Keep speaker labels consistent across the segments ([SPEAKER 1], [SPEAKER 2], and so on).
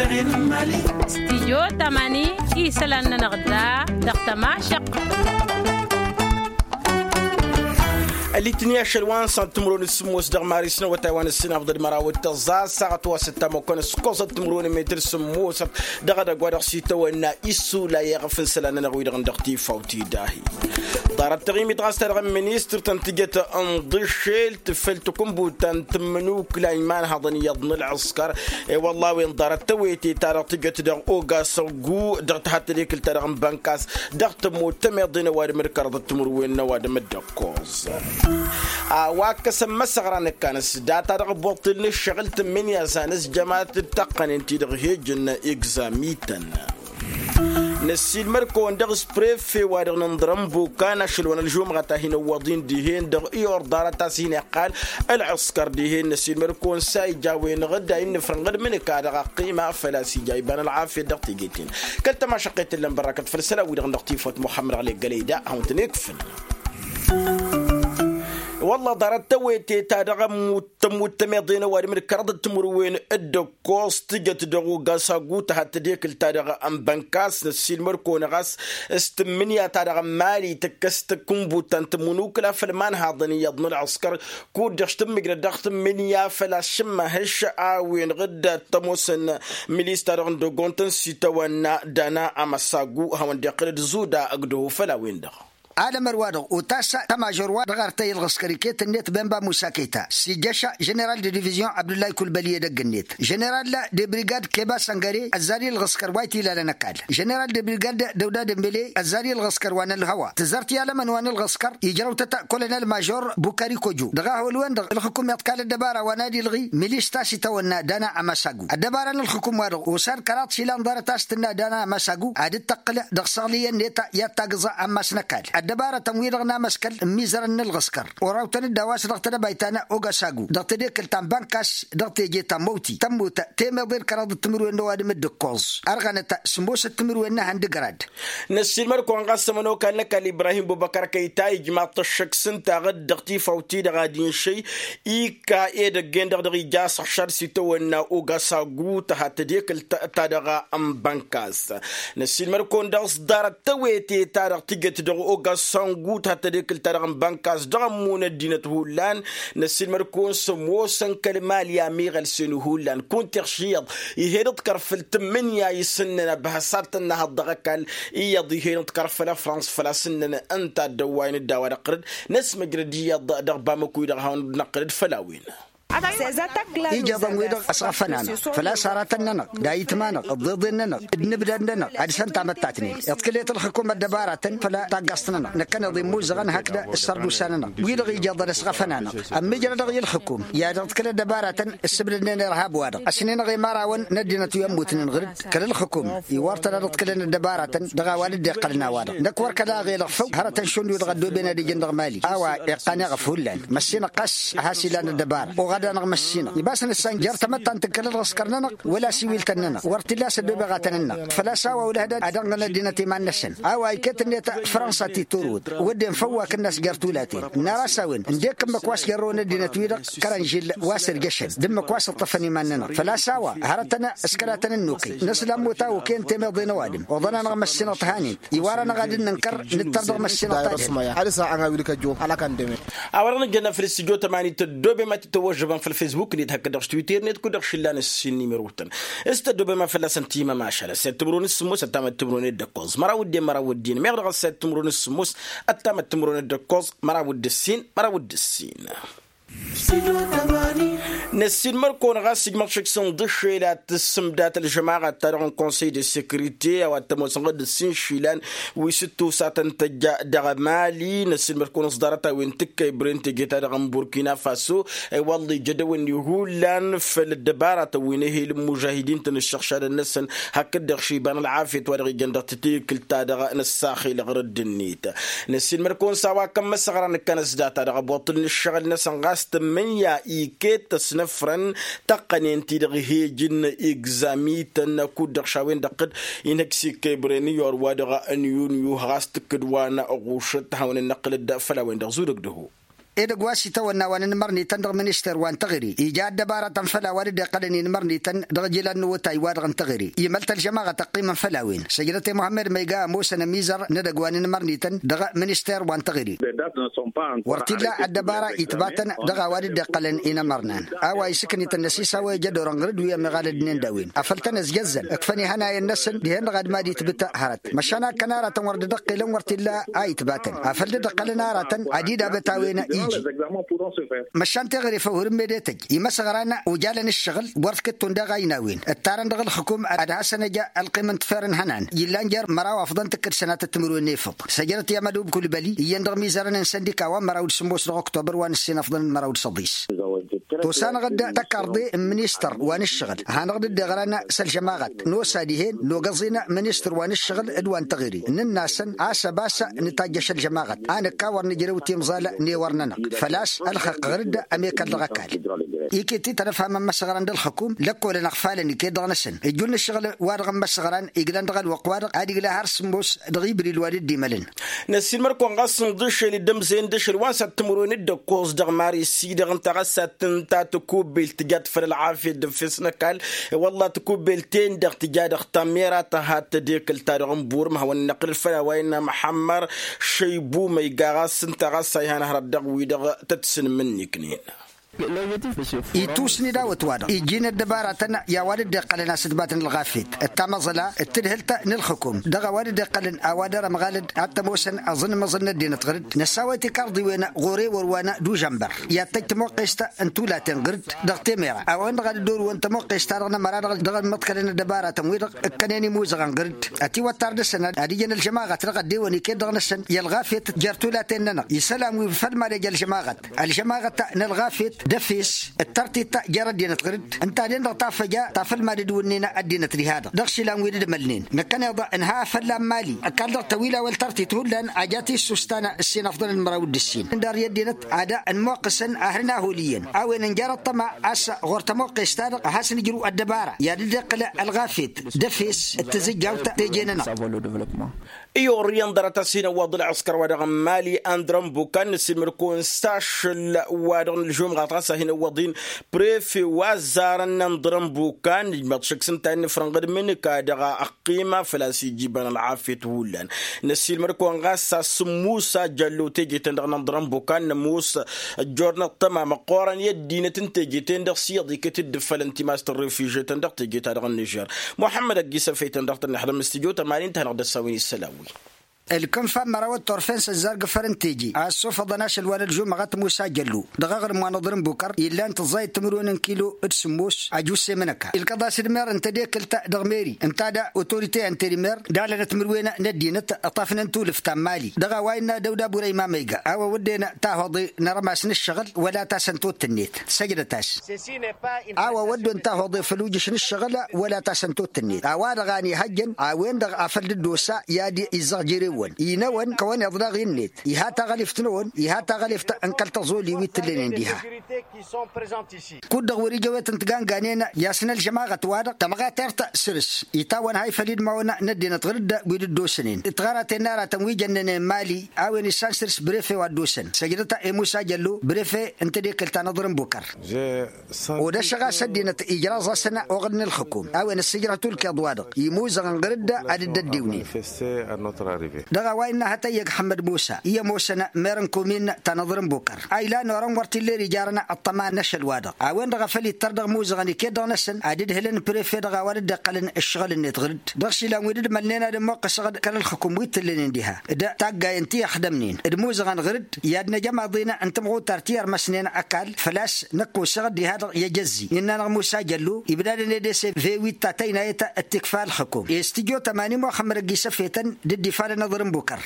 [SPEAKER 1] استيو تماني إيسلان نغدا دقتما شق
[SPEAKER 2] اللي تنيا شلوان سنتمرون السموس دغ ماريسنا وتاوان السنة أفضل مراوي التزاز ساعة وستة مكان سكوز التمرون متر سموس دغ دغ سيتا ونا إسو لا يغفن سلنا نغوي دغ دغتي فوتي داهي دار التغييم يتغاس ترغم منيستر تنتجت انضشيل تفلتكم بوتان تمنوك لايمان هضني يضن العسكر اي والله وين دار التويتي ترى تجت دغ اوغا سوغو دغ تحت ليك ترغم بانكاس دغ تمو تميضين واد مركرد التمروين نواد مدكوز واكس مسغران كانس داتا دغ بوطل الشغل من يا سانس جماعه التقن انت دغ هيجن اكزاميتن نسيل مركو ندغ سبريف في وادغ نضرم بوكان شلون الجوم غتاهين وضين ديهين دغ ايور دارتا سين قال العسكر ديهين نسيل مركو ساي جاوين غدا ان فرنغد من كادغ قيمه فلاسي جايبان العافيه دغ تيجيتين كلت ما شقيت لهم بركه فلسله ودغ نقتيفوت محمد علي قليده هون تنكفن والله دارت تويتي تادغ متمدين وارمر كرد تمروين الدكوس تجت دغو غاساغو تحت ديك التادغ ام بنكاس نسيل مركو نغاس استمنيا تادغ مالي تكست كومبوتان تمونوك لا فلمان هاضني يضن العسكر كود دشتم مغردخت منيا فلا شم هش اوين غد تموسن ميليستر دو غونتن سيتوانا دانا امساغو هون دقرد زودا اغدو فلا ويندغ
[SPEAKER 3] على مروادو وتاسع تماجر وغارتي الغسكريكيت النت بنبا موساكيتا سيجاشا جنرال دي ديفيزيون عبد الله كلبليه دق النت جنرال دي بريغاد كيبا سانغاري الزاري الغسكر وايتي لا نكال جنرال دي بريغاد دودا دمبلي الزاري الغسكر وانا الهوا تزرتي على من وانا الغسكر يجرو تتا كولونيل ماجور بوكاري كوجو دغا ولوين دغ الحكومه قال الدباره ونادي الغي ميليش تاسي تونا دانا امساغو الدباره الحكومه وادو وصار كرات شيلان دارت استنا دانا امساغو عاد تقل دغ صاليه نيتا يتاغزا امسنكال الدبارة تمويرنا مسكل ميزرن الغسكر وراوتن الدواس دغت بيتانا اوغاساغو دغت ديك التام بانكاس دغت جي تموتي تموت تيمبر كراد التمرو نواد مدكوز ارغنتا سموس التمرو ان عند غراد
[SPEAKER 2] نسيل مركو قسمنو كان لك ابراهيم بوبكر كيتا جماعه الشكسن تاغد دغتي فوتي دغادين شي ايكا اي دغندر دغ جاس شار سيتو ان اوغاساغو تحت ديك التادغا ام بانكاس نسيل مركو دغس دار تويتي تارغ تيجت دغ اوغاس سانغوت حتى ديك الترغم بانكاس دغمون الدينة هولان نسيل مركون سمو سنكل ماليا ميغل سنو هولان كون ترشيض يهيرد كرفل تمنيا يسننا بهسارتنا هالدغكال يضي هيرد كرفل فرانس فلا سننا انت الدوين الدوار قرد نسمع جردية دغبامكو دغهون نقرد فلاوين
[SPEAKER 3] إجابة ويدغ أصغفنا فلا صارتنا دايتمانا ضدنا نبدأنا عدسان تعمتاتني يتكليت الحكومة دبارة فلا تقصنا نكنا ضمو زغن هكذا السردو ساننا ويدغ إجابة أصغفنا أما جردغ الحكومة يا تكلا دبارة السبلنا نرهاب وادغ أسنين غيمارا ون ندينا يموتن نغرد كل الحكومة يوارتنا نتكلنا دبارة دغا والد قلنا وادغ نكور كلا غير فوق هرتن شون يدغدو بين دي جندغ مالي أوا يقاني غفولان مسينا قش هاسيلان الدبارة غدا نغمسينا يباسن السنجر تمتن تكلل غسكرنا ولا سويل تننا ورتلاس ببغاتنا فلا ساوا ولا هذا ادغنا دينتي ما نسن او اي كتنيت فرنسا تي تورود ودين فواك الناس جرتولاتي نراساوين نديك مكواس جرون دينتي كرنجيل واسر جشن دم مكواس الطفني مننا فلا ساوا هرتنا اسكلاتنا النوكي نسلم وتاو كين تمضي نوادم وظنا نغمسينا طهاني يوارنا غادي ننكر نتردغ مسينا طاي
[SPEAKER 4] على ساعه غاويلك جو على كان دمي
[SPEAKER 2] اورنا جنا في الاستوديو 8 تدوبي ما تتوجب في الفيسبوك نيت هكذا تويتر نيت كودر شلان السني مروتن استدوبي ما فلا سنتيما ما شاء الله ستمرون السموس اتام تمرون الدكوز مراودين ما يغرق ستمرون السموس اتام تمرون الدكوز مراود السين نسيل مركون غاسي مرشكسون دشيلات السمدات الجماعة تارون كونسي دي سيكوريتي او التموسنغ السين شيلان ويستو ساتن تجا دغمالي نسيل مركون اصدارتا وين تكا برنت جيتا دغم بوركينا فاسو اي والله جدوين يهولان في الدبارة وينهي المجاهدين تنشخشار النسن هكذا شيبان العافية توارغي جندر تتيك التادغ نساخي لغرد النيت نسيل مركون سوا كم مسغران كان ازداتا دغ بوطن الشغل نسن غاست من يا إيكيت تسنفرن تقنين تدغيه جن إجزامي تنكود شاوين دقد إنكسي كبرني يور وادغا أن يون يهاست كدوانا أغوشت هون النقل الدفلا وين دغزودك دهو
[SPEAKER 3] إذا قواسي تونا ونمرني تندغ منستر وان تغري إيجاد دبارة فلا والد قلني نمرني تندغ نوتاي وادغ تغري يملت الجماعة تقييما فلاوين سجلت محمد ميغا موسى نميزر ندغ وان نمرني تندغ منستر وان تغري ورتلا الدبارة إثباتا دغ والد قلن إنا مرنان أو يسكني تنسيسا ويجد رنغرد ويا مغالد نندوين أفلتنا زجزل أكفني هنا النسل دهن غاد ما دي تبتا هرت مشانا كنارة ورد دق لون ورتلا باتا أفلد دقل نارة عديدة بتاوينا إيجي مشان تغري فورم ميديتك يمسغرانا وجالن الشغل ورثك تندغ يناوين التارن دغل الحكومة أدها سنجا القيمة فارن هنان يلانجر مراو أفضل تكر سنة التمرون نيفق سجلت يا مدوب كل بالي يندغ ميزارنا نسندك ومراود سموس أكتوبر وان السنة أفضل مراود صديس توسان غدا تكاردي منيستر وان الشغل هنغد دغرانا سالجماعات نو ساديهين نو قصينا منيستر وان الشغل ادوان تغيري الناسن عسى باسا نتاجش الجماعات انا كاور نجرو تيمزال نيورننا فلاس الخق غرد اميكا دغكال يكيتي تنفهم مسغران دل الحكوم لكو لنغفالني كيدغنسن يجون الشغل وارغم مسغران يقدر دغل وقوار ادي لا هرس موس دغيبري الوالد دي ملن
[SPEAKER 2] نسيل مركو غاصن دش لدم زين دش الوانسه تمرون الدكوز دغماري سيدغ انتغسات تا تكوب التجاد في العافية دفسنا قال والله تكوب التين دغ تجاد اختاميرا تهات ديك التارغم بور ما هو النقل الفلا وين محمر شيبو ما يغاس انت غاسا هنا هردغ ويدغ تتسن مني كنين
[SPEAKER 3] يتوسني داوت وادا يجينا الدبارة يا والد قلنا سدبات الغافيت التمزلا التدهلت نلخكم دغ والد قلن اوادر مغالد حتى موسن اظن مظن الدين تغرد نساويتي كاردي وين غوري وروانا دو جنبر يا تك موقيستا انتو لا تنغرد دغ تيميرا او ان غاد دور وانت موقيستا رغنا مرا دغ متكلن الدبارة تمويد كناني موزغان غرد اتي وتارد السنه ادينا الجماعه تلقى ديوني كي دغ نسن يا الغافيت جرتو لا تننا يسلام وفرما رجال الجماعه الغافيت دفيس الترتيتا جردينا تغرد انت دين طافجا طافل ما دونينا ادينا لهذا دغشي لان ويد ملنين نكن يضع انها فلا مالي اكل طويله والترتيت لان اجاتي السستانه السين افضل المراود السين دار يدينا عدا الموقسن اهلنا هوليا او ان جرت طمع اس غورت موقس تارق حسن يجرو الدباره يا دقل الغافيت دفيس التزجاوت تجينا
[SPEAKER 2] ايو ريان درتا سينا وضل عسكر ودغ مالي اندرم بوكان سيمركون ستاش ودغ الجوم غطاسه هنا وضين بريفي وزارنا ندرم بوكان ماتشك سنتين فرنغد منك دغ اقيمه فلاسي جيبان العافيه ولان نسيل مركون غاسا سموسا جلو تيجي تندغ ندرم بوكان نموس جورنا تمام قورن يدينا تنتجي تندغ سيدي كتدفل انت ماستر ريفيجي تندغ تيجي تندغ النيجر محمد القيسه في تندغ نحضر استديو 80 تنغد السوين السلاوي
[SPEAKER 3] الكنفة مراود طرفين الزرق فرنتيجي الصوفة ضناش الوالد جو مغات موسى جلو دغاغر ما نضرم بوكر إلا انت زايد تمرون كيلو اتسموس عجوز سيمنكا القضاء سيدمير انت ديك التا دغميري انت دا اوتوريتي انت ريمير دالنا تمروينا ندينت اطافنا انتو لفتام مالي دغا واينا دودا بوري ما ميغا او ودينا تاهضي نرماسن الشغل ولا تاسنتو التنيت سجل تاس او ودو انت هضي فلوجش الشغل ولا تاسنتو التنيت او دغاني هجن اوين دغ افل الدوسا يادي ازغجيري ينون كون يضرغ النت يهاتا غلفتنون يهاتا غلفت انكل تزولي ويتلين ديها كود غوري جوات انتقان غانينا ياسن الجماعه توادق تمغا ترتا سرس يتاون هاي فليد معنا ندينا تغرد بيد الدوسنين اتغارت النار تموي جنن مالي او نسان سرس بريفي ودوسن سجلتا موسى جلو بريفي انت ديك التنظرم بوكر ودا شغا سدينا اجراز سنه وغن الحكوم او السجره تلك ادوادق يموز غنغرد عدد الديوني دغا واينا حتى يك محمد موسى هي موسى ميرن كومين تنظرم بوكر ايلا نورن ورتي لي رجارنا الطما نشل وادا وين دغا فلي تردغ موزغني كيدغ نسن عدد هلن بريفي دغا ورد قلن الشغل اللي تغرد دغشي لا ودد ملينا دم قصد كان الحكومه تلين ديها دا تاغا انتي خدمنين الموزغن غرد يادنا جمع ضينا انت مغو ترتير مسنين اكل فلاس نكو شغل هذا يجزي اننا موسى جلو يبدا دي سي في 8 تاتينا التكفال الحكوم استديو 80 محمد قيسه فيتن ضد فال نظرم بوكر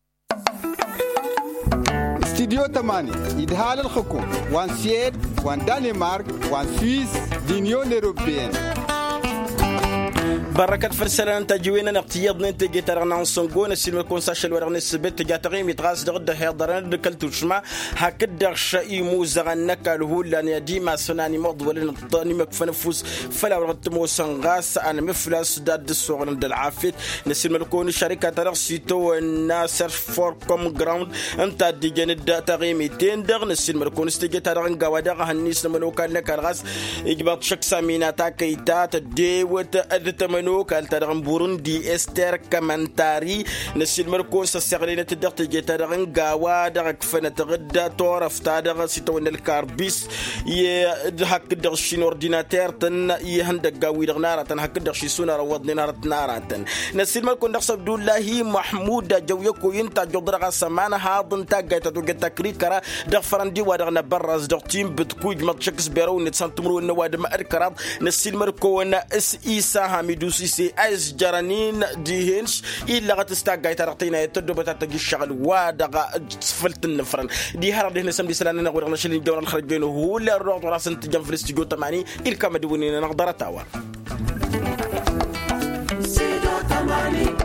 [SPEAKER 5] استديو 8 إدهال الحكوم وان سيد وان دنمارك وان سويس دينيون أوروبيين
[SPEAKER 2] بركات فرسلان تجوينا نقتيض ننتجي ترغنا نصنقون السلم يكون ساشل ورغنا السبت جاتغيم يتغاس دغد هيضران دكالتو شما هكذا شيء موزغن نكاله لان يديما سناني مض ولن الطاني مكفنفوس فلا ورغت موسنغاس انا مفلاس داد الصغر العافيت نسلم يكون شركه ترغسيتو الناس فور كوم جراوند انت ديجن الداتا غيميتين دغ نسلم يكون استجي ترغن غوادغ هنيس منو كان لك الغاس اجبط شك ساميناتا كيتات دي وت منوك الترغن بوروندي استر كمانتاري نسيل مركون سسغلينة الدقت جيترغن غاوا دغك فنتغدا تورف تادغ سيتون الكاربيس يهك دغشين اورديناتير تن يهندق غاوي دغنارا تن هك دغشي سونا روض نار ناراتن نسيل مركون دغ عبد الله محمود جويكو ينتا جدرغ سمانه هاضن تاغيت دغ تكري كرا دغ فرندي ودغنا برز دغ تيم بتكوج ماتشكس بيرو نتسنتمرو نواد ما الكراب نسيل مركون اس ايسا حميدوسي سي ايز جرانين ديهنش إلا غتستاقاي ترقتينا يتدو بتاتجي الشغل وادغا فلت النفرن دي هرب دهنا سمدي سلانا نغور غنشلي الجونا الخرج بينه هو اللي الروح وراسن تجم في الاستيجو تماني الكامدونين نقدر تاوا سيدو تماني